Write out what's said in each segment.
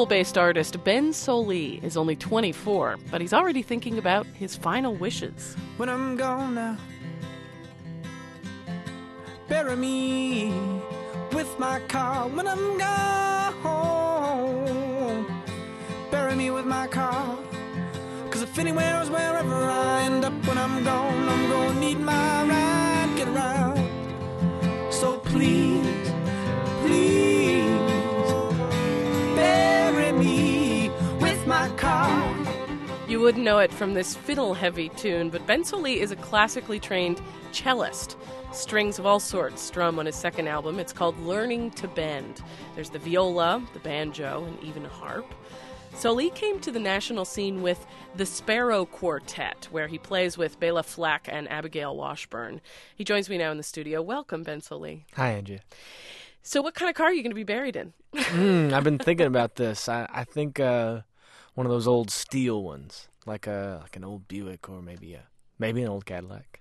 Louisville-based artist Ben Sollee is only 24, but he's already thinking about his final wishes. When I'm gone now, bury me with my car. When I'm gone, bury me with my car. 'Cause if anywhere's wherever I end up when I'm gone, I'm gonna need my ride, get around. So please, please, bury me with my car. You wouldn't know it from this fiddle-heavy tune, but Ben Sollee is a classically trained cellist. Strings of all sorts strum on his second album. It's called Learning to Bend. There's the viola, the banjo, and even a harp. Sollee came to the national scene with the Sparrow Quartet, where he plays with Bela Fleck and Abigail Washburn. He joins me now in the studio. Welcome, Ben Sollee. Hi, Angie. So what kind of car are you going to be buried in? I've been thinking about this. I think one of those old steel ones, like an old Buick or maybe an old Cadillac.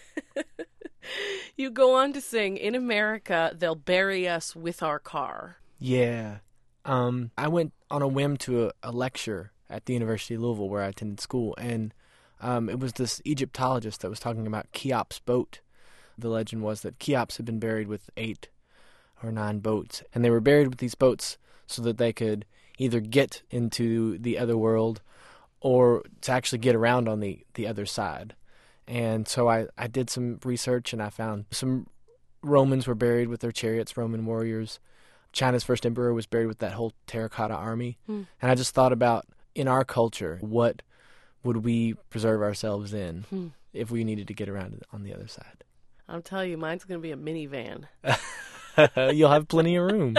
You go on to sing, "In America, they'll bury us with our car." Yeah. I went on a whim to a lecture at the University of Louisville where I attended school, and it was this Egyptologist that was talking about Cheops' boat. The legend was that Cheops had been buried with 8 or 9 boats, and they were buried with these boats so that they could either get into the other world or to actually get around on the other side. And so I did some research, and I found some Romans were buried with their chariots, Roman warriors. China's first emperor was buried with that whole terracotta army. And I just thought about, in our culture, what would we preserve ourselves in if we needed to get around on the other side? I'll tell you, mine's going to be a minivan. You'll have plenty of room.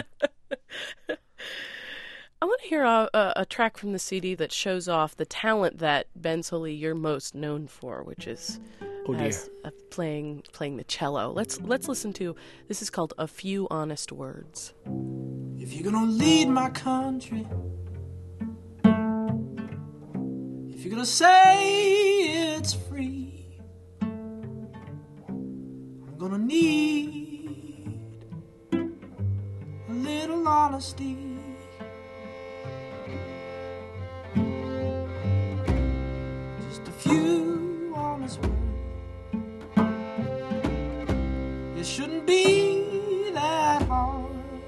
I want to hear a track from the CD that shows off the talent that Ben Sollee you're most known for, which is playing the cello. Let's listen to. This is called "A Few Honest Words." If you're gonna lead my country, if you're gonna say it's free, I'm gonna need a little honesty. Just a few honest words. It shouldn't be that hard.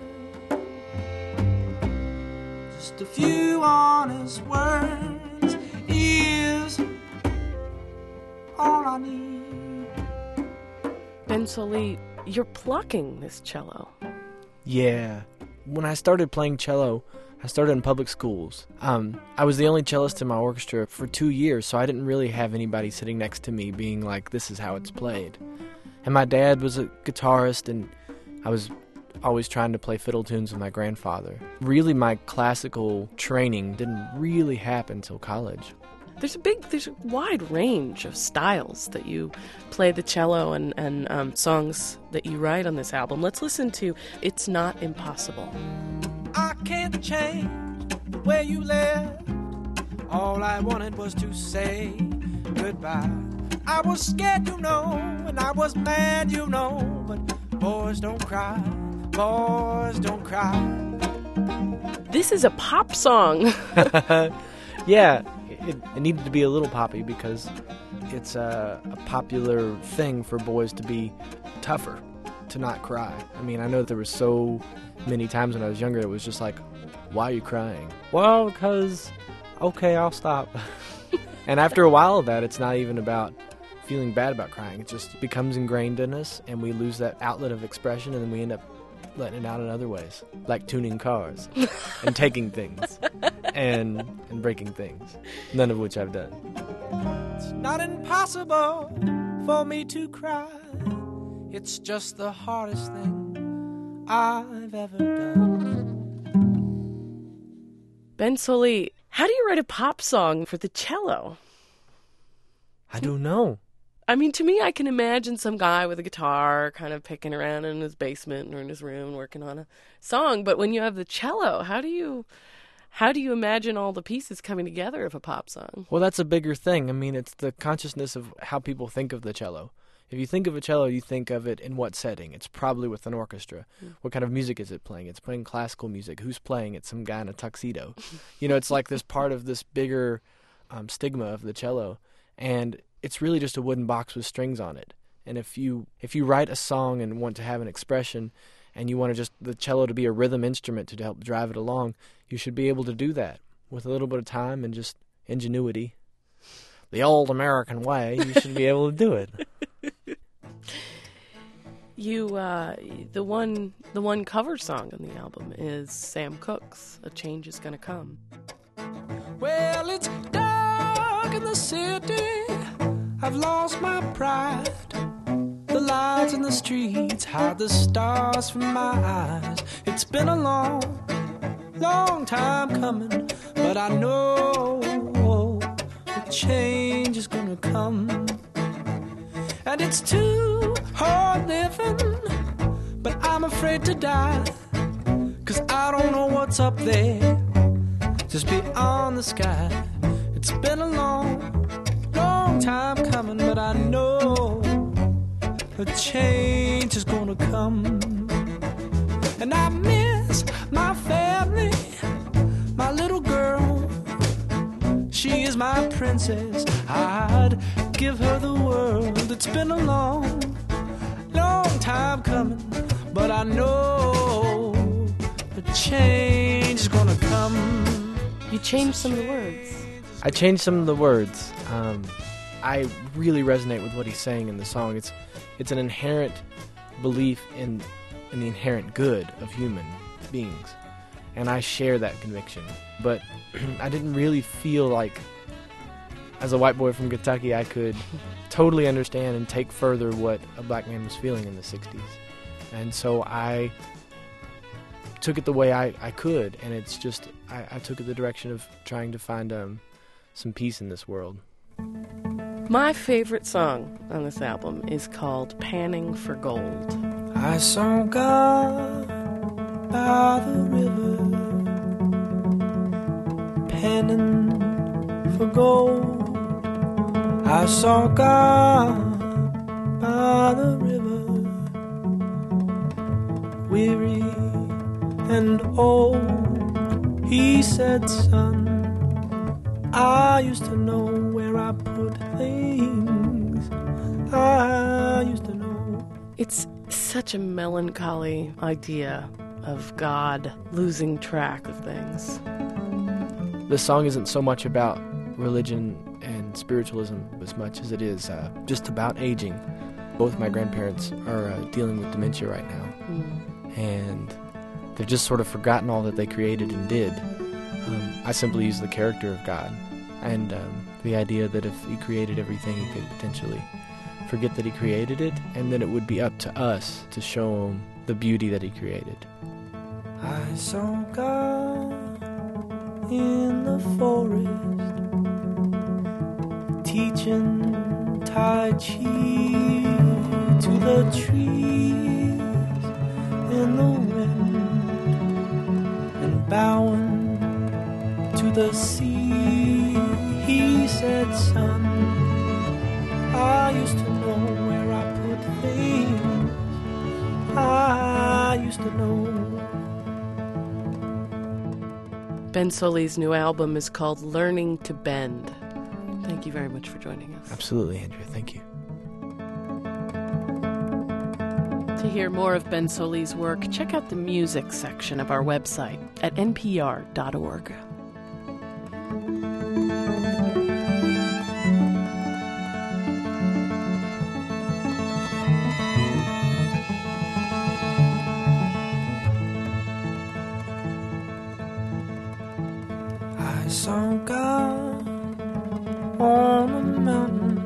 Just a few honest words is all I need. Ben Sollee, you're plucking this cello. Yeah. When I started playing cello, I started in public schools. I was the only cellist in my orchestra for 2 years, so I didn't really have anybody sitting next to me being like, this is how it's played. And my dad was a guitarist, and I was always trying to play fiddle tunes with my grandfather. Really, my classical training didn't really happen until college. There's a wide range of styles that you play the cello and songs that you write on this album. Let's listen to "It's Not Impossible." I can't change the way you left. All I wanted was to say goodbye. I was scared, you know, and I was mad, you know, but boys don't cry, boys don't cry. This is a pop song. Yeah, it needed to be a little poppy because it's a popular thing for boys to be tougher, to not cry. I mean, I know there were so many times when I was younger it was just like, why are you crying? Well, because, okay, I'll stop. And after a while of that, it's not even about feeling bad about crying. It just becomes ingrained in us, and we lose that outlet of expression, and then we end up letting it out in other ways, like tuning cars and taking things and breaking things, none of which I've done. It's not impossible for me to cry. It's just the hardest thing I've ever done. Ben Sollee, how do you write a pop song for the cello? I don't know. I mean, to me, I can imagine some guy with a guitar kind of picking around in his basement or in his room working on a song. But when you have the cello, how do you imagine all the pieces coming together of a pop song? Well, that's a bigger thing. I mean, it's the consciousness of how people think of the cello. If you think of a cello, you think of it in what setting? It's probably with an orchestra. What kind of music is it playing? It's playing classical music. Who's playing it? Some guy in a tuxedo. It's like this part of this bigger stigma of the cello, and it's really just a wooden box with strings on it. And if you write a song and want to have an expression, and you want the cello to be a rhythm instrument to help drive it along, you should be able to do that with a little bit of time and just ingenuity. The old American way, you should be able to do it. The one cover song on the album is Sam Cooke's "A Change Is Gonna Come." Well, it's dark in the city. I've lost my pride. The lights in the streets hide the stars from my eyes. It's been a long, long time coming, but I know a change is gonna come. And it's too hard living, but I'm afraid to die, 'cause I don't know what's up there, just beyond the sky. It's been a long, long time coming, but I know a change is gonna come. And I miss my family, my little girl. She is my princess, I'd give her the world. It's been a long, long time coming, but I know a change is gonna come. You changed some of the words. I changed some of the words. I really resonate with what he's saying in the song. It's an inherent belief in the inherent good of human beings, and I share that conviction. But I didn't really feel like, as a white boy from Kentucky, I could totally understand and take further what a black man was feeling in the 60s. And so I took it the way I could, and it's just, I took it the direction of trying to find some peace in this world. My favorite song on this album is called "Panning for Gold." I saw God by the river, panning for gold. I saw God by the river, weary and old. He said, "Son, I used to know where I put things. I used to know." It's such a melancholy idea of God losing track of things. The song isn't so much about religion and spiritualism as much as it is just about aging. Both my grandparents are dealing with dementia right now, and they've just sort of forgotten all that they created and did. I simply use the character of God and the idea that if he created everything, he could potentially forget that he created it, and then it would be up to us to show him the beauty that he created. I saw God in the forest, teaching Tai Chi to the trees in the wind, and bowing to the sea. He said, "Son, I used to know where I put things. I used to know." Ben Solli's new album is called "Learning to Bend." Thank you very much for joining us. Absolutely, Andrea. Thank you. To hear more of Ben Solli's work, check out the music section of our website at npr.org. I saw God on a mountain,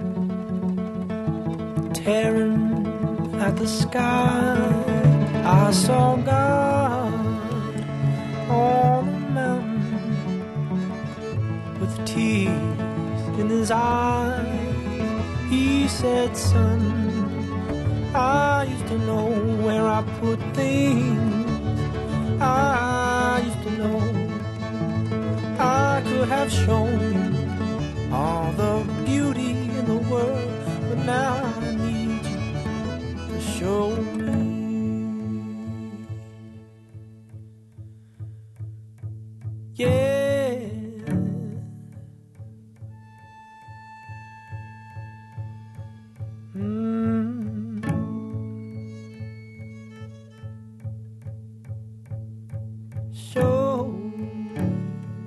tearing at the sky. I saw God on a mountain with tears in his eyes. He said, "Son, I used to know where I put things. I used to know. I could have shown you all the beauty in the world, but now I need show me. Yeah. Show me.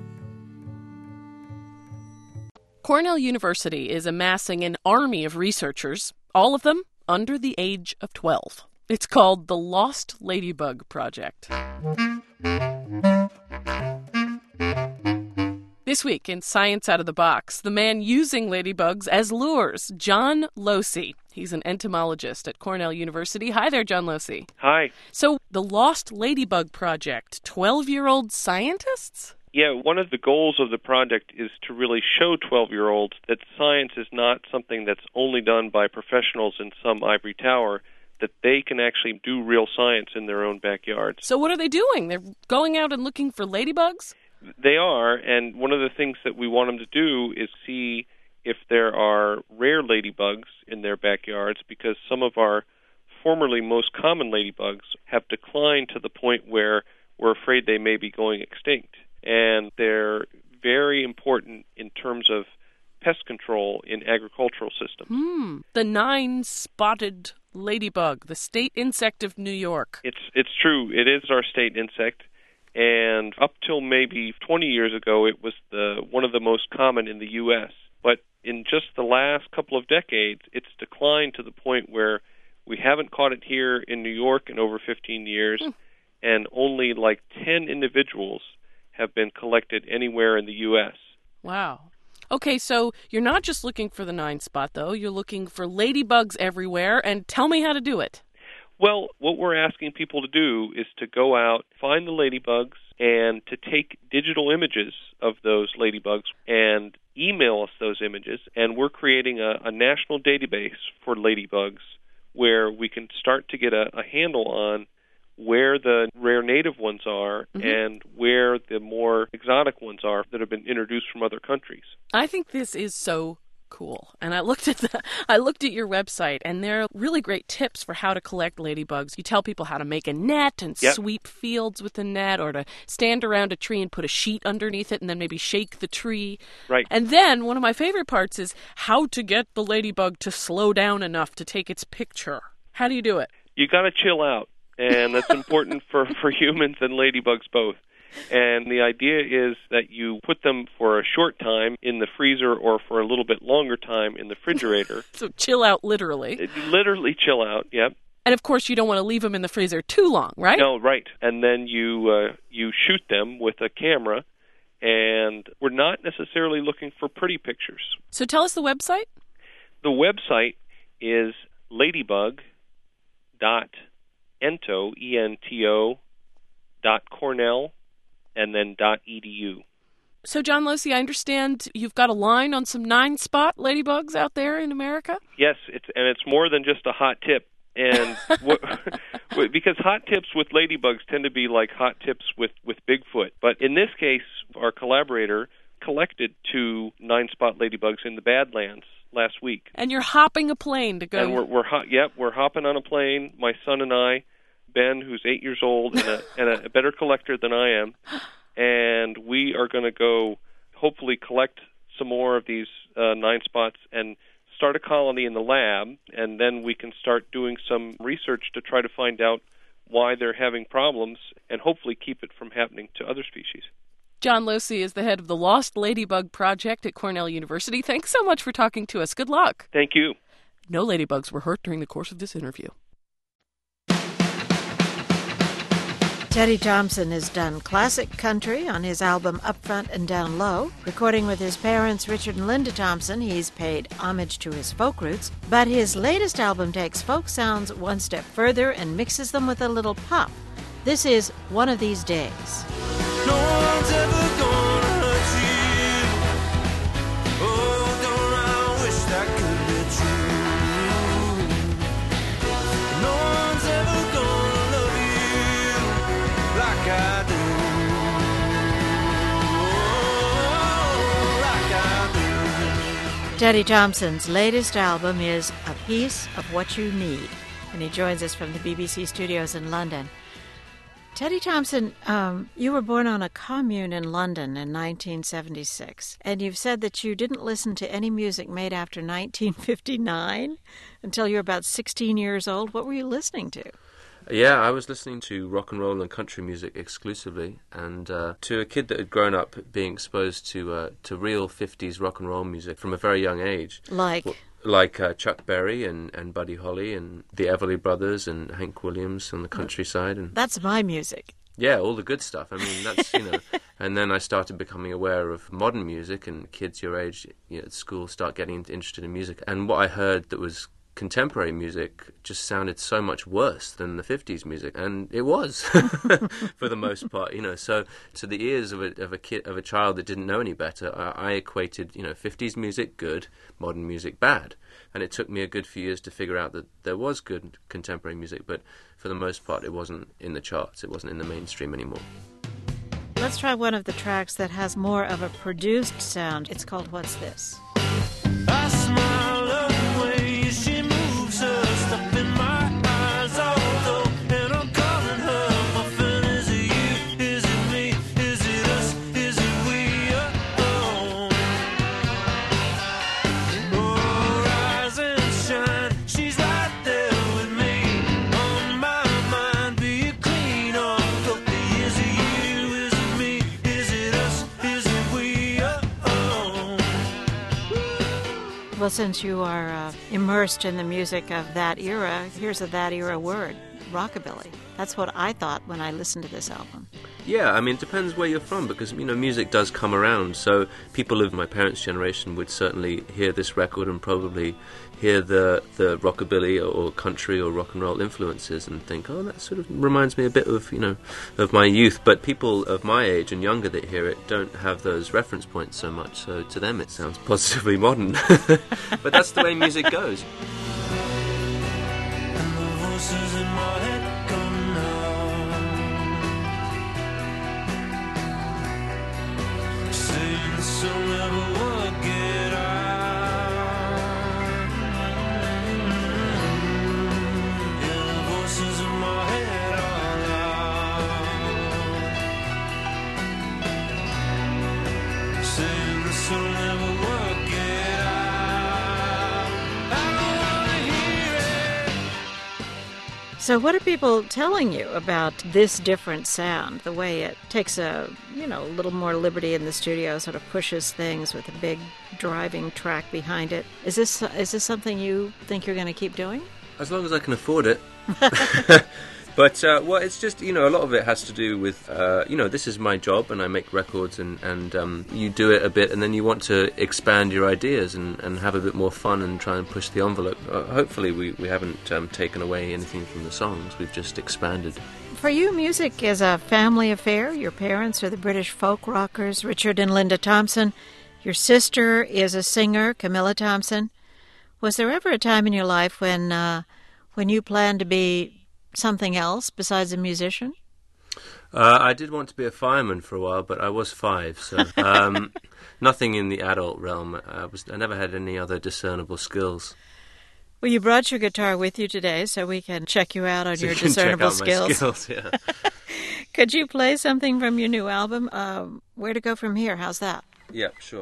Cornell University is amassing an army of researchers, all of them under the age of 12. It's called the Lost Ladybug Project. This week in Science Out of the Box, the man using ladybugs as lures, John Losey. He's an entomologist at Cornell University. Hi there, John Losey. Hi. So, the Lost Ladybug Project, 12-year-old scientists? Yeah, one of the goals of the project is to really show 12-year-olds that science is not something that's only done by professionals in some ivory tower, that they can actually do real science in their own backyards. So what are they doing? They're going out and looking for ladybugs? They are, and one of the things that we want them to do is see if there are rare ladybugs in their backyards, because some of our formerly most common ladybugs have declined to the point where we're afraid they may be going extinct. And they're very important in terms of pest control in agricultural systems. The 9-spotted ladybug, the state insect of New York. It's true. It is our state insect. And up till maybe 20 years ago, it was one of the most common in the U.S. But in just the last couple of decades, it's declined to the point where we haven't caught it here in New York in over 15 years, and only like 10 individuals have been collected anywhere in the U.S. Wow. Okay, so you're not just looking for the 9-spot, though. You're looking for ladybugs everywhere, and tell me how to do it. Well, what we're asking people to do is to go out, find the ladybugs, and to take digital images of those ladybugs and email us those images. And we're creating a national database for ladybugs where we can start to get a handle on where the rare native ones are and where the more exotic ones are that have been introduced from other countries. I think this is so cool. And I looked at your website, and there are really great tips for how to collect ladybugs. You tell people how to make a net and sweep fields with the net, or to stand around a tree and put a sheet underneath it and then maybe shake the tree. Right. And then one of my favorite parts is how to get the ladybug to slow down enough to take its picture. How do you do it? You got to chill out, and that's important for humans and ladybugs both. And the idea is that you put them for a short time in the freezer or for a little bit longer time in the refrigerator. So chill out, literally. Literally chill out, yep. And of course, you don't want to leave them in the freezer too long, right? No, right. And then you shoot them with a camera, and we're not necessarily looking for pretty pictures. So tell us the website. The website is ladybug.ento, E-N-T-O, .cornell, and then .edu. So, John Losey, I understand you've got a line on some 9-spot ladybugs out there in America? Yes, it's more than just a hot tip. And because hot tips with ladybugs tend to be like hot tips with Bigfoot. But in this case, our collaborator collected 2 9-spot ladybugs in the Badlands last week. And you're hopping a plane to go. And we're hopping on a plane, my son and I, Ben, who's 8 years old and a better collector than I am, and we are going to go hopefully collect some more of these 9-spots and start a colony in the lab, and then we can start doing some research to try to find out why they're having problems and hopefully keep it from happening to other species. John Losey is the head of the Lost Ladybug Project at Cornell University. Thanks so much for talking to us. Good luck. Thank you. No ladybugs were hurt during the course of this interview. Teddy Thompson has done classic country on his album Up Front and Down Low. Recording with his parents, Richard and Linda Thompson, he's paid homage to his folk roots. But his latest album takes folk sounds one step further and mixes them with a little pop. This is One of These Days. No one's ever gonna hurt you. Oh, don't I wish that could be true. No one's ever gonna love you like I do. Oh, like I do. Teddy Thompson's latest album is A Piece of What You Need. and he joins us from the BBC studios in London. Teddy Thompson, you were born on a commune in London in 1976, and you've said that you didn't listen to any music made after 1959 until you were about 16 years old. What were you listening to? Yeah, I was listening to rock and roll and country music exclusively, and to a kid that had grown up being exposed to real 50s rock and roll music from a very young age. Like Chuck Berry and Buddy Holly and the Everly Brothers and Hank Williams on the countryside. And that's my music. Yeah, all the good stuff. I mean, that's, And then I started becoming aware of modern music, and kids your age at school start getting interested in music. And what I heard that was contemporary music just sounded so much worse than the 50s music, and it was for the most part, so to the ears of a child that didn't know any better, I equated 50s music good, modern music bad, and it took me a good few years to figure out that there was good contemporary music, but for the most part it wasn't in the charts, it wasn't in the mainstream anymore. Let's try one of the tracks that has more of a produced sound. It's called What's This? I smile the way she moves her stuff in my eyes, although, and I'm calling her my friend. Is it you? Is it me? Is it us? Is it we? Oh, rise and shine, she's right there with me. On my mind, be it clean or filthy. Is it you? Is it me? Is it us? Is it we? Well, since you are immersed in the music of that era, here's a that era word, rockabilly. That's what I thought when I listened to this album. Yeah, I mean, it depends where you're from, because, music does come around. So people of my parents' generation would certainly hear this record and probably hear the rockabilly or country or rock and roll influences and think, oh, that sort of reminds me a bit of, of my youth. But people of my age and younger that hear it don't have those reference points so much. So to them it sounds positively modern. But that's the way music goes. And the voices in my head come now, saying this will never work it out. Yeah, the voices in my head are loud, saying this will never work it out. I don't wanna hear it. So what are people telling you about this different sound, the way it takes a little more liberty in the studio, sort of pushes things with a big driving track behind it? Is this something you think you're going to keep doing? As long as I can afford it. But, it's just, a lot of it has to do with, this is my job and I make records and you do it a bit and then you want to expand your ideas and have a bit more fun and try and push the envelope. Hopefully we haven't taken away anything from the songs, we've just expanded. For you, music is a family affair. Your parents are the British folk rockers, Richard and Linda Thompson. Your sister is a singer, Camilla Thompson. Was there ever a time in your life when you planned to be something else besides a musician? I did want to be a fireman for a while, but I was 5, so nothing in the adult realm. I never had any other discernible skills. Well, you brought your guitar with you today, so we can check you out on your discernible skills. My skills, yeah. Could you play something from your new album? Where to Go From Here? How's that? Yeah, sure.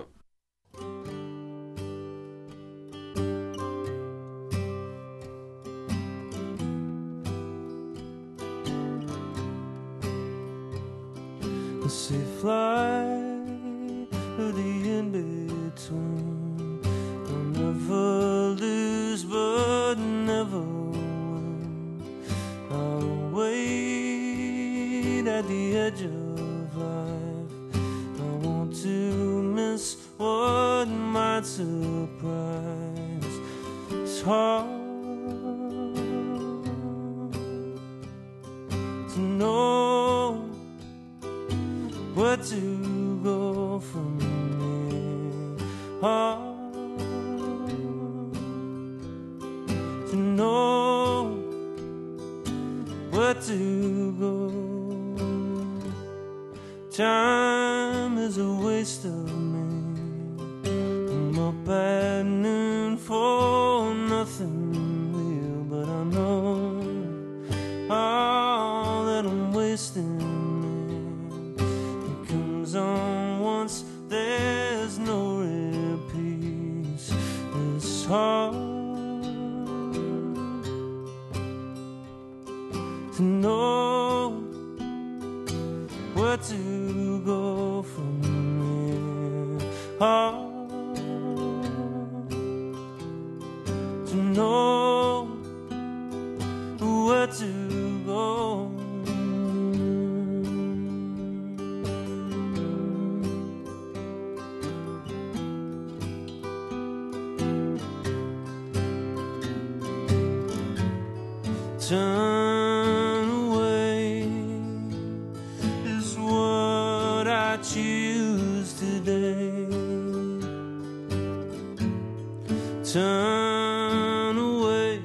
Let's fly to the in-between. I'll never lose but never win. I'll wait at the edge of life. I want to miss what might surprise. It's hard to know where to go from here. Hard to know where to go. Time is a waste of me. I'm up at noon for nothing real, but I know It's hard to know where to go from here. Hard to know where to go. Turn away is what I choose today. Turn away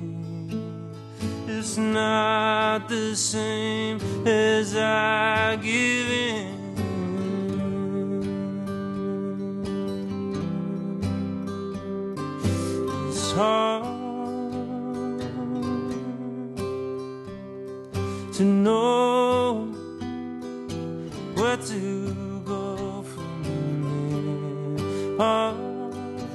is not the same as I give in. It's hard to know where to go from here. Hard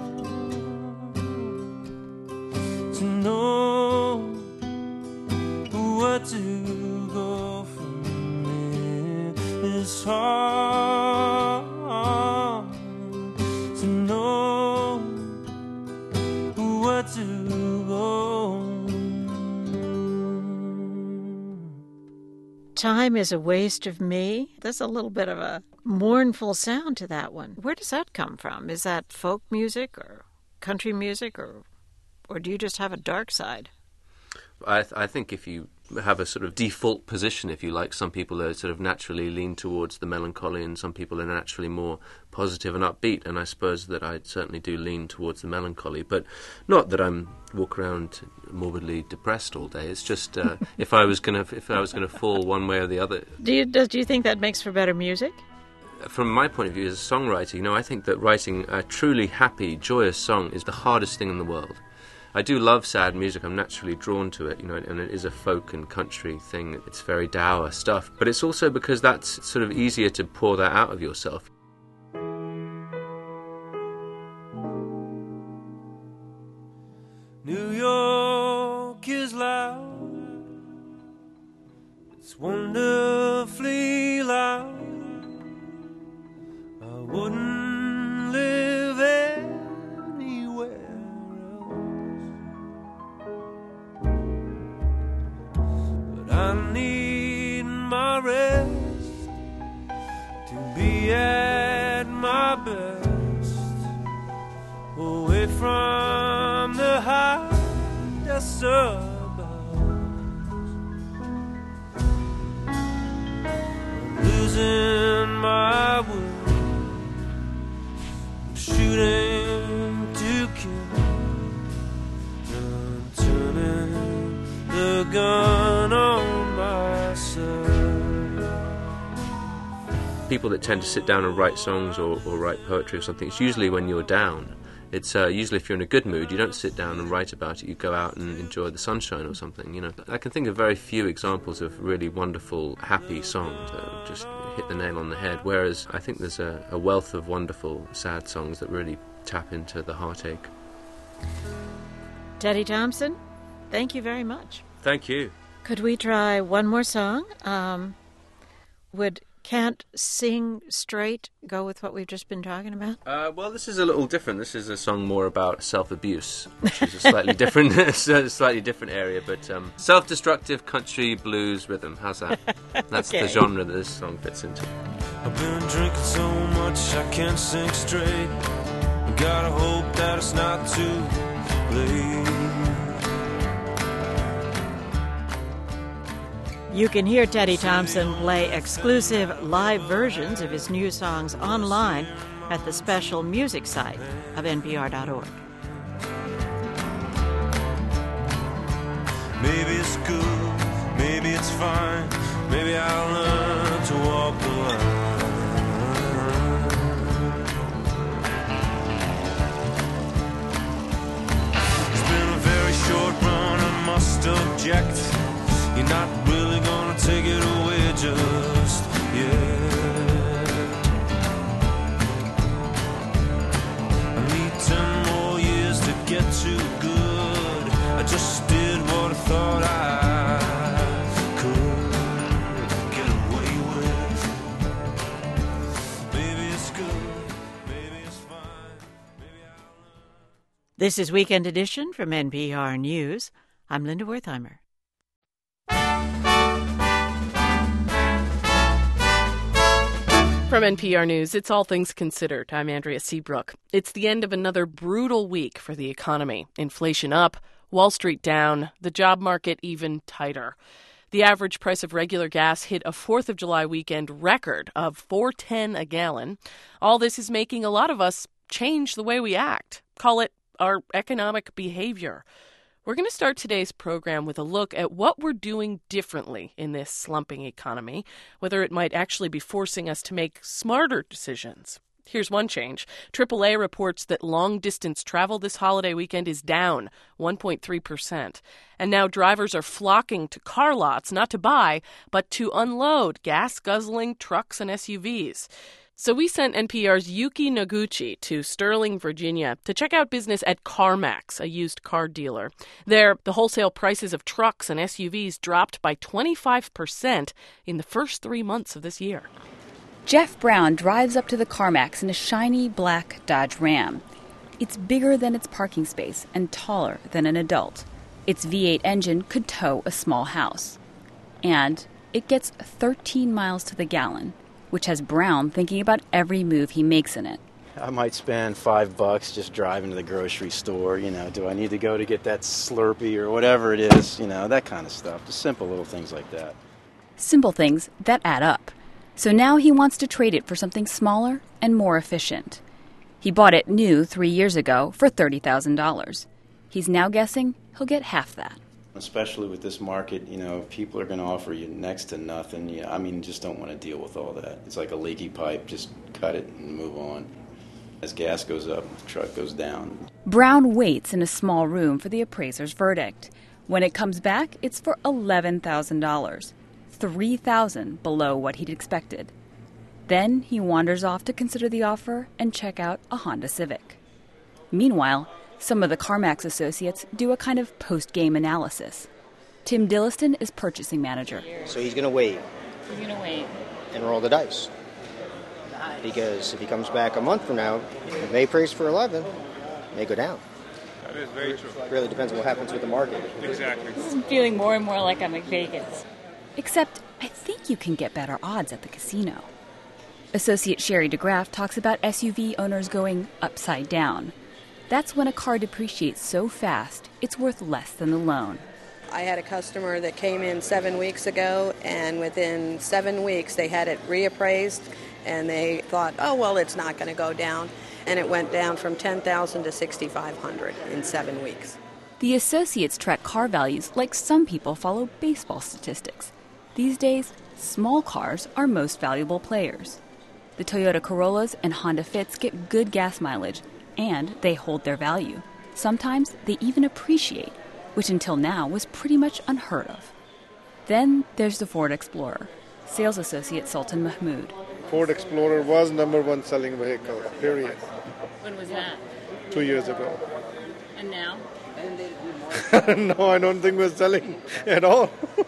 to know where to go from here. It's hard to know where to go. Time is a Waste of Me. There's a little bit of a mournful sound to that one. Where does that come from? Is that folk music or country music, or do you just have a dark side? I think if you have a sort of default position, if you like, some people are sort of naturally lean towards the melancholy and some people are naturally more positive and upbeat, and I suppose that I certainly do lean towards the melancholy, but not that I'm walk around morbidly depressed all day. It's just if I was gonna fall one way or the other. Do you think that makes for better music? From my point of view as a songwriter, I think that writing a truly happy, joyous song is the hardest thing in the world. I do love sad music. I'm naturally drawn to it, and it is a folk and country thing. It's very dour stuff. But it's also because that's sort of easier to pour that out of yourself. New York is loud. It's wonderfully loud. I wouldn't live anywhere else. I need my rest to be at my best, away from the high suburbs. I'm losing my way, I'm shooting to kill, I'm turning the gun on myself. People that tend to sit down and write songs or write poetry or something, it's usually when you're down. It's usually if you're in a good mood, you don't sit down and write about it, you go out and enjoy the sunshine or something, I can think of very few examples of really wonderful, happy songs that just hit the nail on the head, whereas I think there's a wealth of wonderful, sad songs that really tap into the heartache. Teddy Thompson, thank you very much. Thank you. Could we try one more song? Would Can't Sing Straight go with what we've just been talking about? Well, this is a little different. This is a song more about self-abuse, which is a slightly different, slightly different area, but self-destructive country blues rhythm. How's that? That's Okay. the genre that this song fits into. I've been drinking so much I can't sing straight. Gotta hope that it's not too late. You can hear Teddy Thompson play exclusive live versions of his new songs online at the special music site of NPR.org. Maybe it's good, maybe it's fine, maybe I'll learn to walk the line. It's been a very short run, I must object. You're not really gonna take it away just yet. I need 10 more years to get too good. I just did what I thought I could get away with. Maybe it's good, maybe it's fine, maybe I'll learn. This is Weekend Edition from NPR News. I'm Linda Wertheimer. From NPR News, it's All Things Considered. I'm Andrea Seabrook. It's the end of another brutal week for the economy. Inflation up, Wall Street down, the job market even tighter. The average price of regular gas hit a 4th of July weekend record of $4.10 a gallon. All this is making a lot of us change the way we act. Call it our economic behavior. We're going to start today's program with a look at what we're doing differently in this slumping economy, whether it might actually be forcing us to make smarter decisions. Here's one change. AAA reports that long-distance travel this holiday weekend is down 1.3%. And now drivers are flocking to car lots, not to buy, but to unload gas-guzzling trucks and SUVs. So we sent NPR's Yuki Noguchi to Sterling, Virginia, to check out business at CarMax, a used car dealer. There, the wholesale prices of trucks and SUVs dropped by 25% in the first 3 months of this year. Jeff Brown drives up to the CarMax in a shiny black Dodge Ram. It's bigger than its parking space and taller than an adult. Its V8 engine could tow a small house. And it gets 13 miles to the gallon, which has Brown thinking about every move he makes in it. I might spend $5 just driving to the grocery store. Do I need to go to get that Slurpee or whatever it is? That kind of stuff. Just simple little things like that. Simple things that add up. So now he wants to trade it for something smaller and more efficient. He bought it new 3 years ago for $30,000. He's now guessing he'll get half that. Especially with this market, people are going to offer you next to nothing. Just don't want to deal with all that. It's like a leaky pipe. Just cut it and move on. As gas goes up, the truck goes down. Brown waits in a small room for the appraiser's verdict. When it comes back, it's for $11,000, $3,000 below what he'd expected. Then he wanders off to consider the offer and check out a Honda Civic. Meanwhile, some of the CarMax associates do a kind of post-game analysis. Tim Dilliston is purchasing manager. So he's going to wait. He's going to wait. And roll the dice. Because if he comes back a month from now, if they praise for 11, they go down. That is very true. It really depends on what happens with the market. Exactly. This is feeling more and more like I'm in Vegas. Except I think you can get better odds at the casino. Associate Sherry DeGraff talks about SUV owners going upside down. That's when a car depreciates so fast, it's worth less than the loan. I had a customer that came in 7 weeks ago, and within 7 weeks they had it reappraised, and they thought, oh, well, it's not going to go down. And it went down from $10,000 to $6,500 in 7 weeks. The associates track car values like some people follow baseball statistics. These days, small cars are most valuable players. The Toyota Corollas and Honda Fits get good gas mileage, and they hold their value. Sometimes they even appreciate, which until now was pretty much unheard of. Then there's the Ford Explorer. Sales associate Sultan Mahmood. Ford Explorer was #1 selling vehicle, period. When was that? 2 years ago. And now? No, I don't think we're selling at all.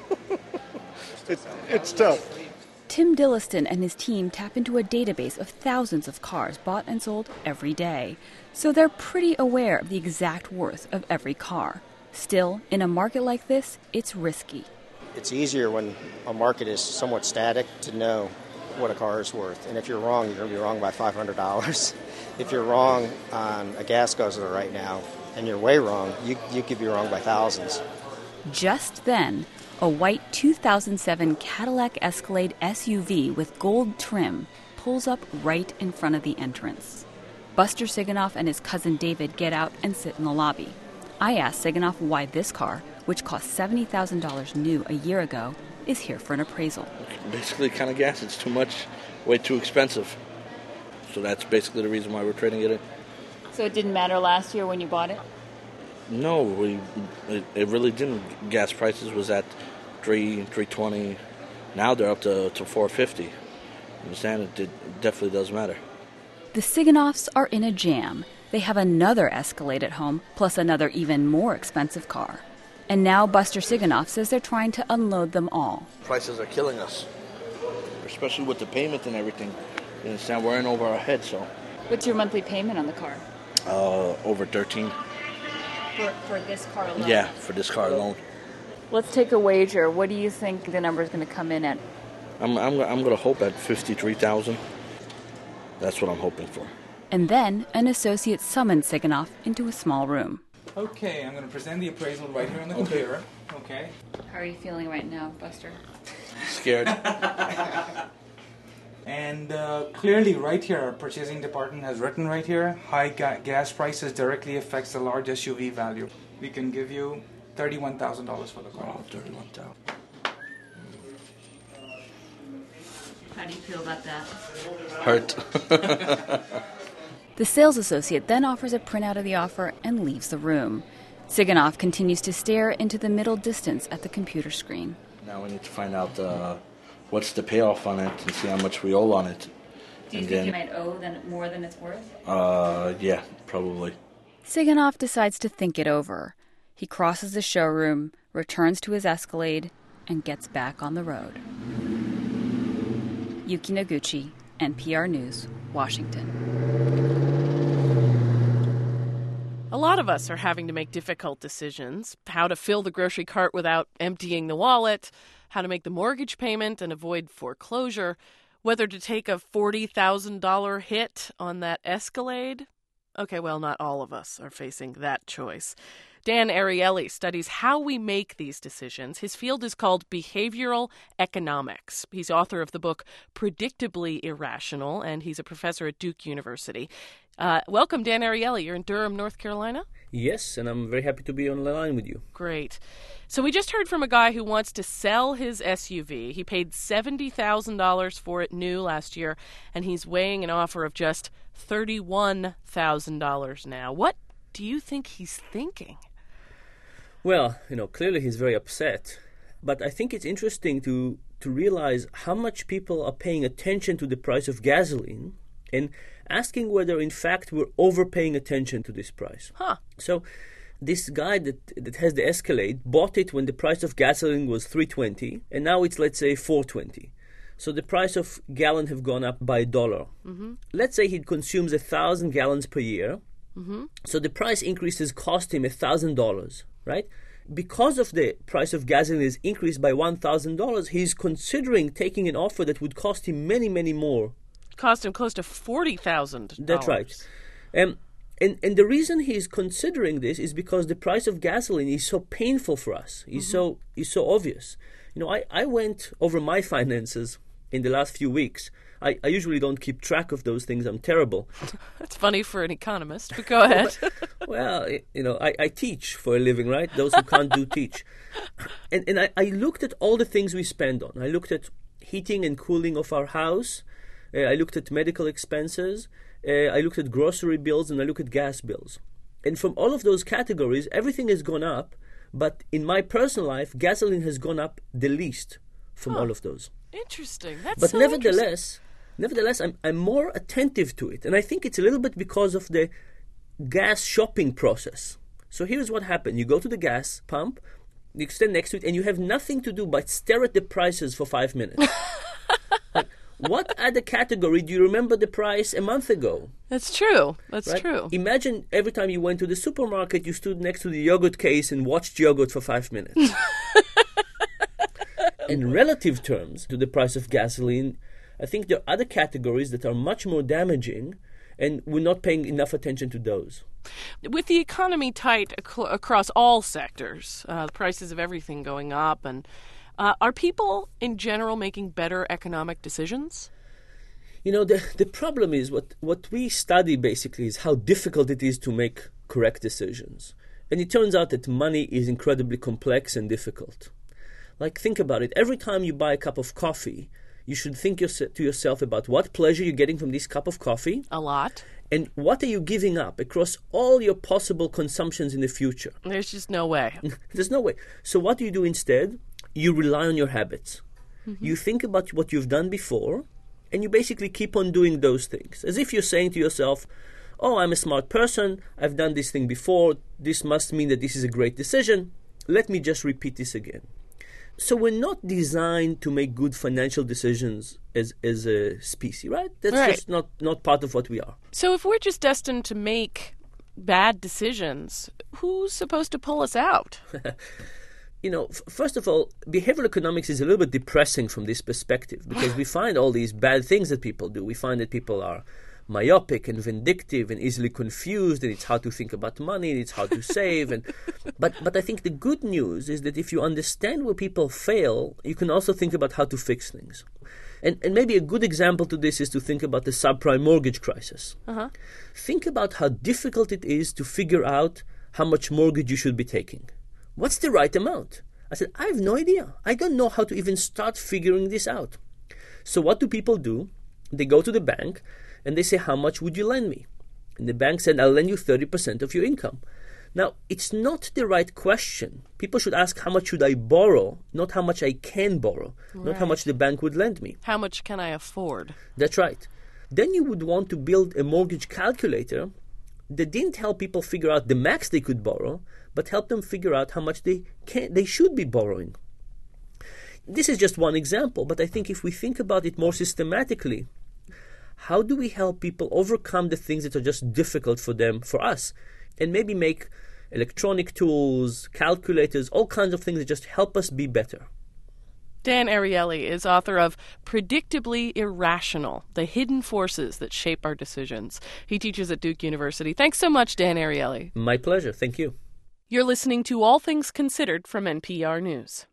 It's tough. Tim Dilliston and his team tap into a database of thousands of cars bought and sold every day, so they're pretty aware of the exact worth of every car. Still, in a market like this, it's risky. It's easier when a market is somewhat static to know what a car is worth. And if you're wrong, you're going to be wrong by $500. If you're wrong on a gas guzzler right now, and you're way wrong, you could be wrong by thousands. Just then, a white 2007 Cadillac Escalade SUV with gold trim pulls up right in front of the entrance. Buster Siganoff and his cousin David get out and sit in the lobby. I asked Siganoff why this car, which cost $70,000 new a year ago, is here for an appraisal. Basically, kind of gas. It's too much, way too expensive. So that's basically the reason why we're trading it in. So it didn't matter last year when you bought it? No, it really didn't. Gas prices was at $3.20. Now they're up to $4.50. Understand? It definitely does matter. The Siganoffs are in a jam. they have another Escalade at home, plus another even more expensive car. And now Buster Siganoff says they're trying to unload them all. Prices are killing us, especially with the payment and everything. You understand, we're in over our head, so. What's your monthly payment on the car? Over 13. For this car alone? Yeah, for this car alone. Let's take a wager. What do you think the number is going to come in at? I'm going to hope at 53,000. That's what I'm hoping for. And then an associate summoned Siganoff into a small room. Okay, I'm going to present the appraisal right here on the computer. Okay. How are you feeling right now, Buster? Scared. And clearly right here, our purchasing department has written right here, high gas prices directly affects the large SUV value. We can give you $31,000 for the car. Oh, 31,000. How do you feel about that? Hurt. The sales associate then offers a printout of the offer and leaves the room. Siganoff continues to stare into the middle distance at the computer screen. Now we need to find out what's the payoff on it and see how much we owe on it. Do you think you might owe more than it's worth? Yeah, probably. Siganoff decides to think it over. He crosses the showroom, returns to his Escalade, and gets back on the road. Yuki Noguchi, NPR News, Washington. A lot of us are having to make difficult decisions. How to fill the grocery cart without emptying the wallet, how to make the mortgage payment and avoid foreclosure, whether to take a $40,000 hit on that Escalade. Okay, well, not all of us are facing that choice. Dan Ariely studies how we make these decisions. His field is called behavioral economics. He's author of the book Predictably Irrational, and he's a professor at Duke University. Welcome, Dan Ariely. You're in Durham, North Carolina? Yes, and I'm very happy to be on the line with you. Great. So we just heard from a guy who wants to sell his SUV. He paid $70,000 for it new last year, and he's weighing an offer of just $31,000 now. What do you think he's thinking? Well, clearly he's very upset. But I think it's interesting to realize how much people are paying attention to the price of gasoline and asking whether, in fact, we're overpaying attention to this price. Huh. So this guy that has the Escalade bought it when the price of gasoline was $3.20, and now it's, let's say, $4.20. So the price of gallon have gone up by $1. Mm-hmm. Let's say he consumes 1,000 gallons per year. Mm-hmm. So the price increases cost him $1,000, right? Because of the price of gasoline is increased by $1,000, he's considering taking an offer that would cost him many, many more. Cost him close to $40,000. That's right. And the reason he's considering this is because the price of gasoline is so painful for us. It's so obvious. I went over my finances in the last few weeks. I usually don't keep track of those things. I'm terrible. That's funny for an economist, but go ahead. Well, I teach for a living, right? Those who can't do teach. And I looked at all the things we spend on. I looked at heating and cooling of our house. I looked at medical expenses. I looked at grocery bills, and I looked at gas bills. And from all of those categories, everything has gone up. But in my personal life, gasoline has gone up the least from all of those. Interesting. That's but so nevertheless, I'm more attentive to it. And I think it's a little bit because of the gas shopping process. So here's what happened. You go to the gas pump, you stand next to it, and you have nothing to do but stare at the prices for 5 minutes. Like, what other category do you remember the price a month ago? That's true. That's right? true. Imagine every time you went to the supermarket, you stood next to the yogurt case and watched yogurt for 5 minutes. In relative terms to the price of gasoline, I think there are other categories that are much more damaging, and we're not paying enough attention to those. With the economy tight across all sectors, the prices of everything going up, and are people in general making better economic decisions? The problem is what we study basically is how difficult it is to make correct decisions. And it turns out that money is incredibly complex and difficult. Like, think about it. Every time you buy a cup of coffee, you should think to yourself about what pleasure you're getting from this cup of coffee. A lot. And what are you giving up across all your possible consumptions in the future? There's just no way. There's no way. So what do you do instead? You rely on your habits. Mm-hmm. You think about what you've done before, and you basically keep on doing those things. As if you're saying to yourself, oh, I'm a smart person, I've done this thing before, this must mean that this is a great decision, let me just repeat this again. So we're not designed to make good financial decisions as a species, right? That's right. just not part of what we are. So if we're just destined to make bad decisions, who's supposed to pull us out? First of all, behavioral economics is a little bit depressing from this perspective because we find all these bad things that people do. We find that people are myopic and vindictive and easily confused, and it's hard to think about money, and it's hard to save. But I think the good news is that if you understand where people fail, you can also think about how to fix things. And maybe a good example to this is to think about the subprime mortgage crisis. Uh-huh. Think about how difficult it is to figure out how much mortgage you should be taking. What's the right amount? I said, I have no idea. I don't know how to even start figuring this out. So what do people do? They go to the bank and they say, how much would you lend me? And the bank said, I'll lend you 30% of your income. Now, it's not the right question. People should ask, how much should I borrow, not how much I can borrow, not how much the bank would lend me. How much can I afford? That's right. Then you would want to build a mortgage calculator that didn't help people figure out the max they could borrow, but help them figure out how much they should be borrowing. This is just one example, but I think if we think about it more systematically, how do we help people overcome the things that are just difficult for them, for us, and maybe make electronic tools, calculators, all kinds of things that just help us be better? Dan Ariely is author of Predictably Irrational, The Hidden Forces That Shape Our Decisions. He teaches at Duke University. Thanks so much, Dan Ariely. My pleasure. Thank you. You're listening to All Things Considered from NPR News.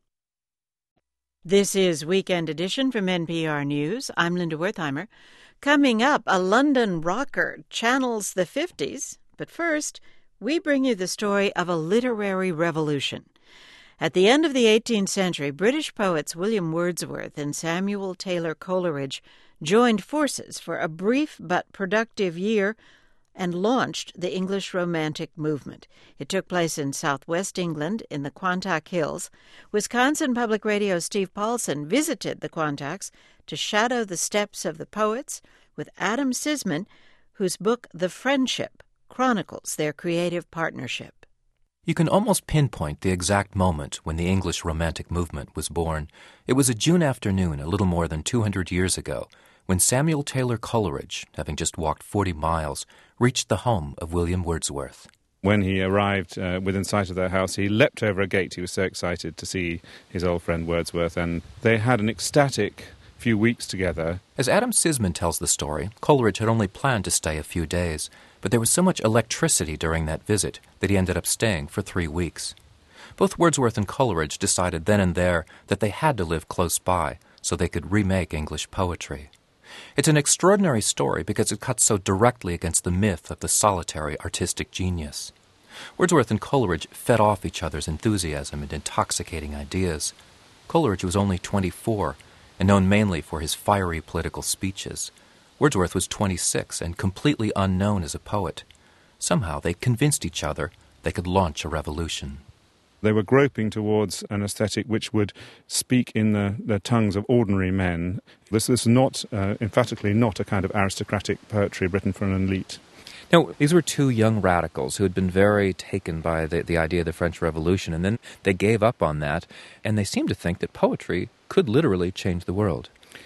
This is Weekend Edition from NPR News. I'm Linda Wertheimer. Coming up, a London rocker channels the 50s. But first, we bring you the story of a literary revolution. At the end of the 18th century, British poets William Wordsworth and Samuel Taylor Coleridge joined forces for a brief but productive year and launched the English Romantic movement. It took place in southwest England in the Quantock Hills. Wisconsin Public Radio's Steve Paulson visited the Quantocks to shadow the steps of the poets with Adam Sisman, whose book The Friendship chronicles their creative partnership. You can almost pinpoint the exact moment when the English Romantic movement was born. It was a June afternoon a little more than 200 years ago when Samuel Taylor Coleridge, having just walked 40 miles, reached the home of William Wordsworth. When he arrived within sight of their house, he leapt over a gate. He was so excited to see his old friend Wordsworth, and they had an ecstatic few weeks together. As Adam Sisman tells the story, Coleridge had only planned to stay a few days, but there was so much electricity during that visit that he ended up staying for 3 weeks. Both Wordsworth and Coleridge decided then and there that they had to live close by so they could remake English poetry. It's an extraordinary story because it cuts so directly against the myth of the solitary artistic genius. Wordsworth and Coleridge fed off each other's enthusiasm and intoxicating ideas. Coleridge was only 24 and known mainly for his fiery political speeches. Wordsworth was 26 and completely unknown as a poet. Somehow they convinced each other they could launch a revolution. They were groping towards an aesthetic which would speak in the tongues of ordinary men. This is not, emphatically not, a kind of aristocratic poetry written for an elite. Now, these were two young radicals who had been very taken by the idea of the French Revolution, and then they gave up on that, and they seemed to think that poetry could literally change the world.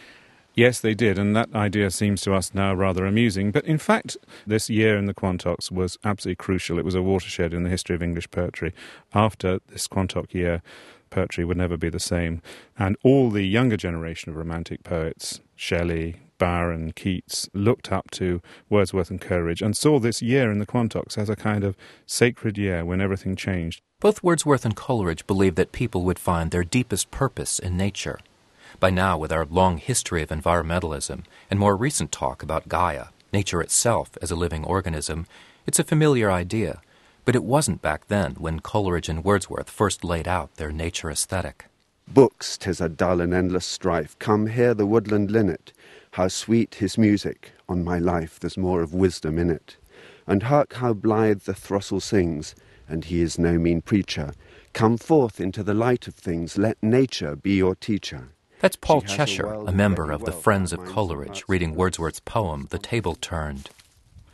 Yes, they did, and that idea seems to us now rather amusing. But in fact, this year in the Quantocks was absolutely crucial. It was a watershed in the history of English poetry. After this Quantock year, poetry would never be the same. And all the younger generation of Romantic poets, Shelley, Byron, Keats, looked up to Wordsworth and Coleridge and saw this year in the Quantocks as a kind of sacred year when everything changed. Both Wordsworth and Coleridge believed that people would find their deepest purpose in nature. By now, with our long history of environmentalism and more recent talk about Gaia, nature itself as a living organism, it's a familiar idea. But it wasn't back then when Coleridge and Wordsworth first laid out their nature aesthetic. Books, 'tis a dull and endless strife. Come hear the woodland linnet. How sweet his music. On my life there's more of wisdom in it. And hark how blithe the throstle sings. And he is no mean preacher. Come forth into the light of things. Let nature be your teacher. That's Paul Cheshire, a member of the Friends of Coleridge, reading Wordsworth's poem, The Table Turned.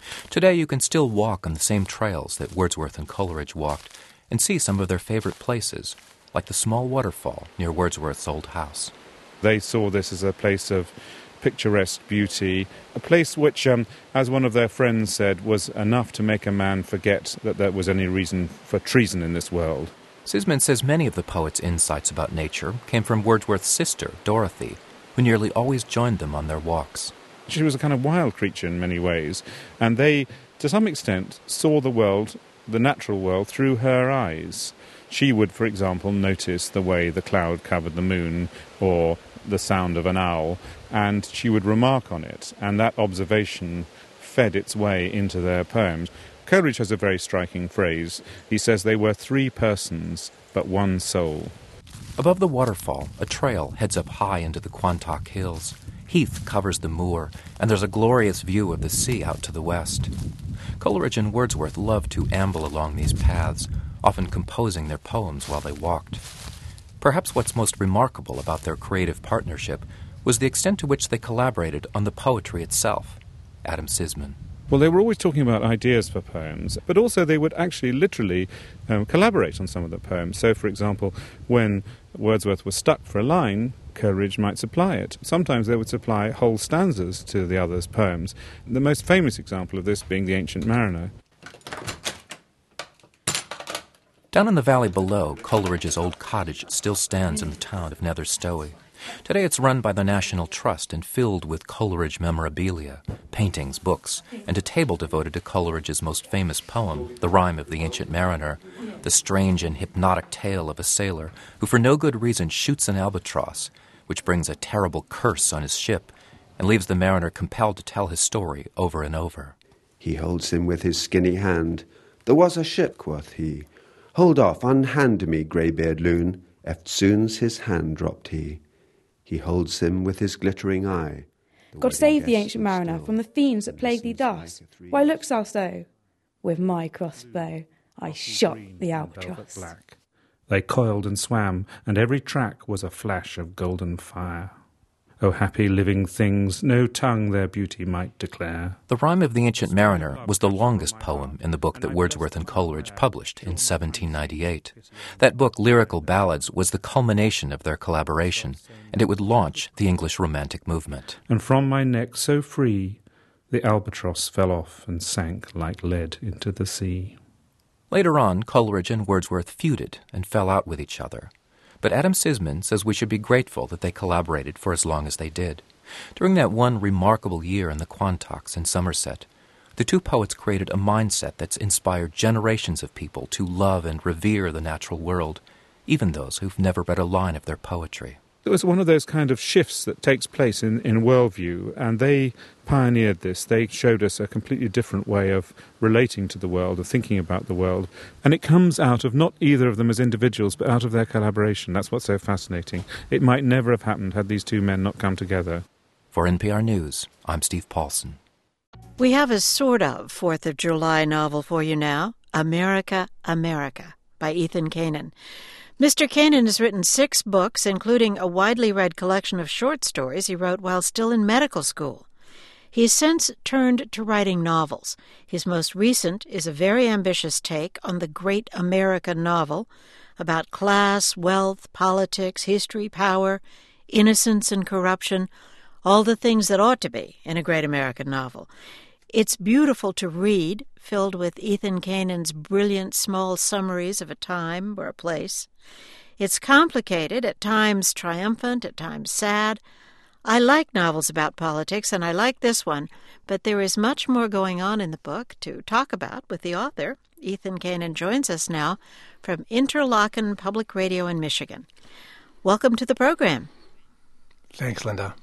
Today you can still walk on the same trails that Wordsworth and Coleridge walked and see some of their favorite places, like the small waterfall near Wordsworth's old house. They saw this as a place of picturesque beauty, a place which, as one of their friends said, was enough to make a man forget that there was any reason for treason in this world. Sisman says many of the poet's insights about nature came from Wordsworth's sister, Dorothy, who nearly always joined them on their walks. She was a kind of wild creature in many ways, and they, to some extent, saw the world, the natural world, through her eyes. She would, for example, notice the way the cloud covered the moon, or the sound of an owl, and she would remark on it, and that observation fed its way into their poems. Coleridge has a very striking phrase. He says they were 3 persons, but 1 soul. Above the waterfall, a trail heads up high into the Quantock Hills. Heath covers the moor, and there's a glorious view of the sea out to the west. Coleridge and Wordsworth loved to amble along these paths, often composing their poems while they walked. Perhaps what's most remarkable about their creative partnership was the extent to which they collaborated on the poetry itself. Adam Sisman. Well, they were always talking about ideas for poems, but also they would actually literally collaborate on some of the poems. So, for example, when Wordsworth was stuck for a line, Coleridge might supply it. Sometimes they would supply whole stanzas to the other's poems. The most famous example of this being The Ancient Mariner. Down in the valley below, Coleridge's old cottage still stands in the town of Nether Stowey. Today it's run by the National Trust and filled with Coleridge memorabilia, paintings, books, and a table devoted to Coleridge's most famous poem, The Rime of the Ancient Mariner, the strange and hypnotic tale of a sailor who for no good reason shoots an albatross, which brings a terrible curse on his ship and leaves the mariner compelled to tell his story over and over. He holds him with his skinny hand. There was a ship, quoth he. Hold off, unhand me, greybeard loon. Eftsoons his hand dropped he. He holds him with his glittering eye. God save the ancient mariner from the fiends that plague thee thus. Why look'st thou so? With my crossbow I shot the albatross. They coiled and swam, and every track was a flash of golden fire. O happy living things, no tongue their beauty might declare. The Rime of the Ancient Mariner was the longest poem in the book that Wordsworth and Coleridge published in 1798. That book, Lyrical Ballads, was the culmination of their collaboration, and it would launch the English Romantic movement. And from my neck so free, the albatross fell off and sank like lead into the sea. Later on, Coleridge and Wordsworth feuded and fell out with each other. But Adam Sisman says we should be grateful that they collaborated for as long as they did. During that one remarkable year in the Quantocks in Somerset, the two poets created a mindset that's inspired generations of people to love and revere the natural world, even those who've never read a line of their poetry. It was one of those kind of shifts that takes place in worldview, and they pioneered this. They showed us a completely different way of relating to the world, of thinking about the world. And it comes out of not either of them as individuals, but out of their collaboration. That's what's so fascinating. It might never have happened had these two men not come together. For NPR News, I'm Steve Paulson. We have a sort of 4th of July novel for you now, America, America, by Ethan Kanin. Mr. Kanin has written 6 books, including a widely read collection of short stories he wrote while still in medical school. He's since turned to writing novels. His most recent is a very ambitious take on the great American novel about class, wealth, politics, history, power, innocence and corruption, all the things that ought to be in a great American novel. It's beautiful to read, filled with Ethan Kanin's brilliant small summaries of a time or a place. It's complicated, at times triumphant, at times sad. I like novels about politics, and I like this one, but there is much more going on in the book to talk about with the author. Ethan Kanin joins us now from Interlochen Public Radio in Michigan. Welcome to the program. Thanks, Linda.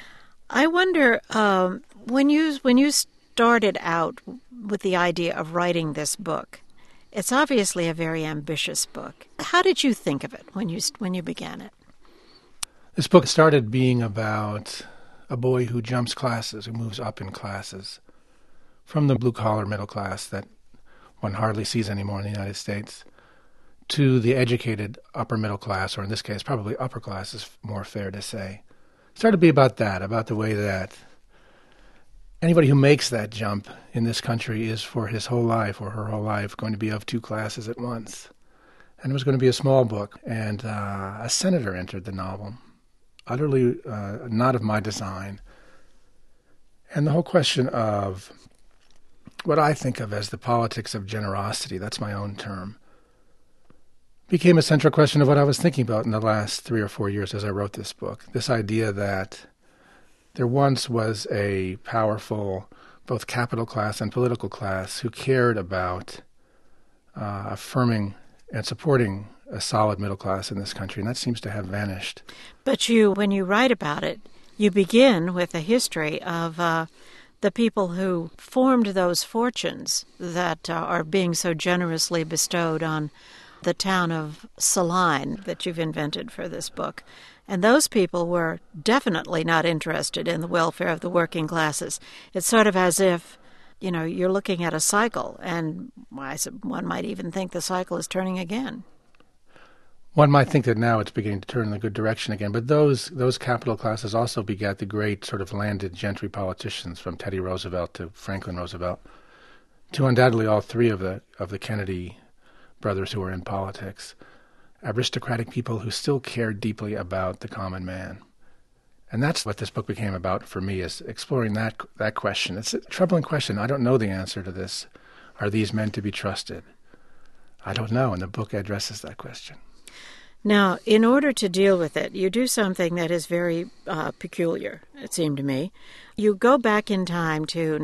I wonder, when you started out with the idea of writing this book, it's obviously a very ambitious book. How did you think of it when you began it? This book started being about a boy who jumps classes, who moves up in classes from the blue-collar middle class that one hardly sees anymore in the United States to the educated upper middle class, or in this case, probably upper class is more fair to say. It started to be about that, about the way that Anybody who makes that jump in this country is for his whole life or her whole life going to be of two classes at once. And it was going to be a small book. And a senator entered the novel, utterly not of my design. And the whole question of what I think of as the politics of generosity, that's my own term, became a central question of what I was thinking about in the last 3 or 4 years as I wrote this book. This idea that there once was a powerful, both capital class and political class, who cared about affirming and supporting a solid middle class in this country, and that seems to have vanished. But you, when you write about it, you begin with a history of the people who formed those fortunes that are being so generously bestowed on the town of Saline that you've invented for this book. And those people were definitely not interested in the welfare of the working classes. It's sort of as if, you know, you're looking at a cycle, and one might even think the cycle is turning again. One might think that now it's beginning to turn in the good direction again, but those capital classes also begat the great sort of landed gentry politicians, from Teddy Roosevelt to Franklin Roosevelt, to undoubtedly all three of the Kennedy brothers who were in politics. Aristocratic people who still cared deeply about the common man. And that's what this book became about for me, is exploring that question. It's a troubling question. I don't know the answer to this. Are these men to be trusted? I don't know, and the book addresses that question. Now, in order to deal with it, you do something that is very peculiar, it seemed to me. You go back in time to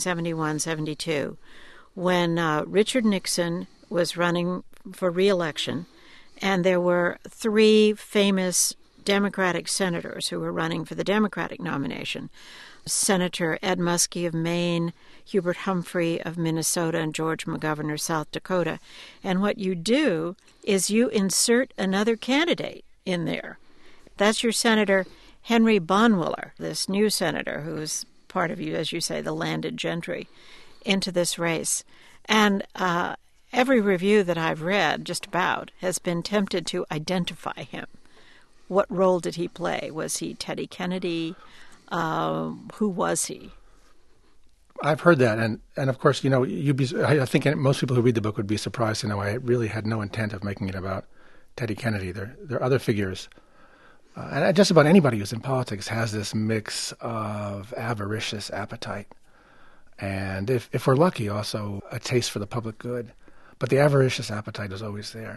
1971-72, when Richard Nixon was running for re-election, and there were 3 famous Democratic senators who were running for the Democratic nomination: Senator Ed Muskie of Maine, Hubert Humphrey of Minnesota, and George McGovern of South Dakota. And what you do is you insert another candidate in there. That's your Senator Henry Bonwiller, this new senator who's part of, you, as you say, the landed gentry, into this race. And every review that I've read, just about, has been tempted to identify him. What role did he play? Was he Teddy Kennedy? Who was he? I've heard that, and of course, you know, I think most people who read the book would be surprised to know I really had no intent of making it about Teddy Kennedy. There are other figures, and just about anybody who's in politics has this mix of avaricious appetite, and if we're lucky, also a taste for the public good. But the avaricious appetite is always there.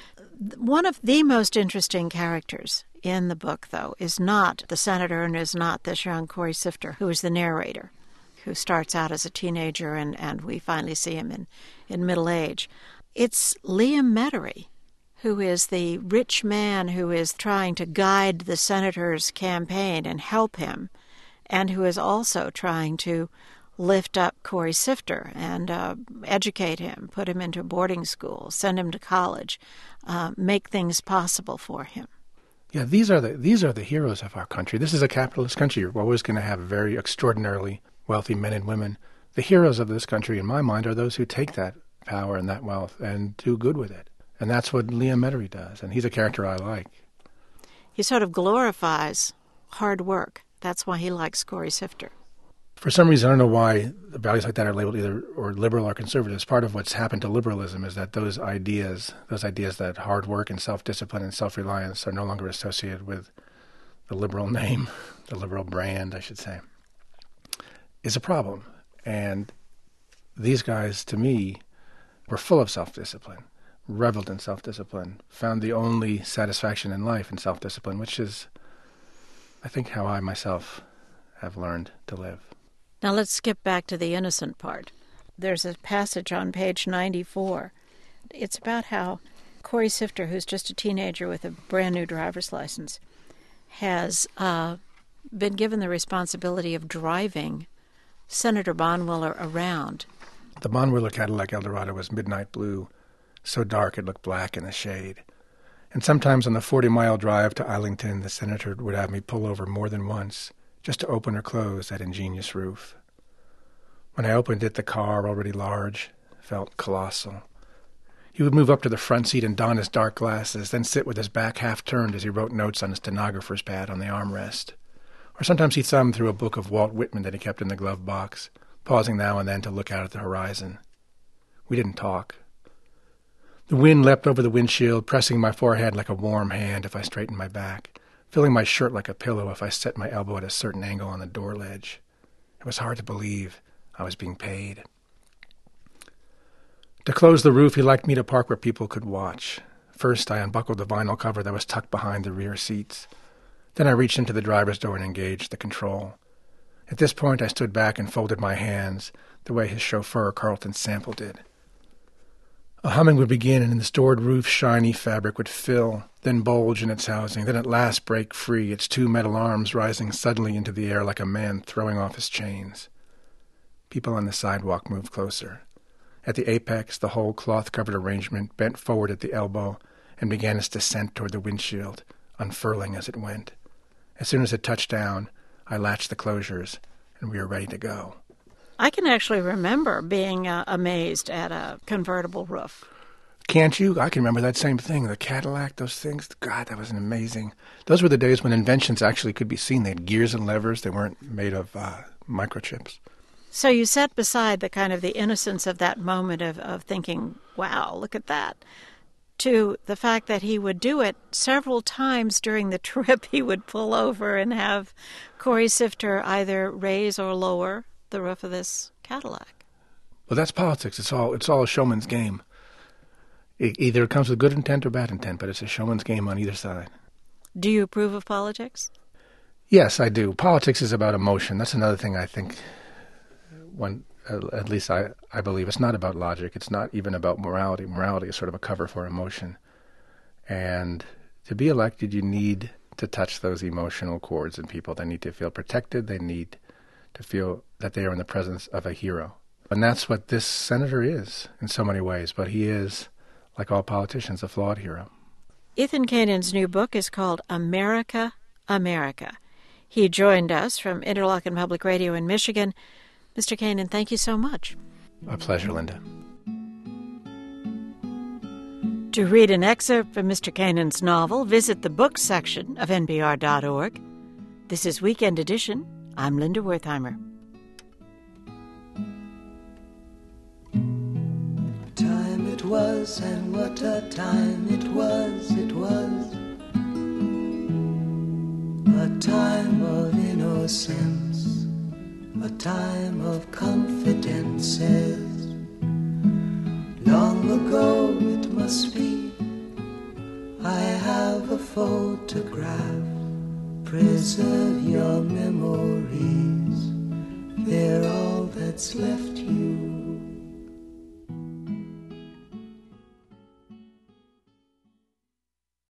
One of the most interesting characters in the book, though, is not the senator and is not this young Corey Sifter, who is the narrator, who starts out as a teenager and we finally see him in middle age. It's Liam Mettery, who is the rich man who is trying to guide the senator's campaign and help him, and who is also trying to lift up Corey Sifter and educate him, put him into boarding school, send him to college, make things possible for him. Yeah, these are the heroes of our country. This is a capitalist country. You're always going to have very extraordinarily wealthy men and women. The heroes of this country, in my mind, are those who take that power and that wealth and do good with it. And that's what Liam Mettery does, and he's a character I like. He sort of glorifies hard work. That's why he likes Corey Sifter. For some reason, I don't know why values like that are labeled either or liberal or conservative. Part of what's happened to liberalism is that those ideas that hard work and self-discipline and self-reliance are no longer associated with the liberal name, the liberal brand, I should say, is a problem. And these guys, to me, were full of self-discipline, reveled in self-discipline, found the only satisfaction in life in self-discipline, which is, I think, how I myself have learned to live. Now let's skip back to the innocent part. There's a passage on page 94. It's about how Corey Sifter, who's just a teenager with a brand new driver's license, has been given the responsibility of driving Senator Bonwiller around. The Bonwiller Cadillac Eldorado was midnight blue, so dark it looked black in the shade. And sometimes on the 40-mile drive to Islington, the senator would have me pull over more than once, just to open or close that ingenious roof. When I opened it, the car, already large, felt colossal. He would move up to the front seat and don his dark glasses, then sit with his back half turned as he wrote notes on his stenographer's pad on the armrest. Or sometimes he thumbed through a book of Walt Whitman that he kept in the glove box, pausing now and then to look out at the horizon. We didn't talk. The wind leapt over the windshield, pressing my forehead like a warm hand if I straightened my back, filling my shirt like a pillow if I set my elbow at a certain angle on the door ledge. It was hard to believe I was being paid. To close the roof, he liked me to park where people could watch. First, I unbuckled the vinyl cover that was tucked behind the rear seats. Then I reached into the driver's door and engaged the control. At this point, I stood back and folded my hands, the way his chauffeur, Carlton Sample, did. A humming would begin, and in the stored roof's shiny fabric would fill, then bulge in its housing, then at last break free, its two metal arms rising suddenly into the air like a man throwing off his chains. People on the sidewalk moved closer. At the apex, the whole cloth-covered arrangement bent forward at the elbow and began its descent toward the windshield, unfurling as it went. As soon as it touched down, I latched the closures, and we were ready to go. I can actually remember being amazed at a convertible roof. Can't you? I can remember that same thing. The Cadillac, those things. God, that was amazing. Those were the days when inventions actually could be seen. They had gears and levers. They weren't made of microchips. So you set beside the kind of the innocence of that moment of thinking, wow, look at that, to the fact that he would do it several times during the trip. He would pull over and have Corey Sifter either raise or lower the roof of this Cadillac. Well, that's politics. It's all a showman's game. Either it comes with good intent or bad intent, but it's a showman's game on either side. Do you approve of politics? Yes, I do. Politics is about emotion. That's another thing I think, at least I believe. It's not about logic. It's not even about morality. Morality is sort of a cover for emotion. And to be elected, you need to touch those emotional chords in people. They need to feel protected. They need to feel that they are in the presence of a hero. And that's what this senator is in so many ways. But he is, like all politicians, a flawed hero. Ethan Kanan's new book is called America, America. He joined us from Interlochen Public Radio in Michigan. Mr. Kanan, thank you so much. A pleasure, Linda. To read an excerpt from Mr. Kanan's novel, visit the books section of NPR.org. This is Weekend Edition. I'm Linda Wertheimer. Time it was, and what a time it was. A time of innocence, a time of confidences. Long ago it must be, I have a photograph. Preserve your memories, they're all that's left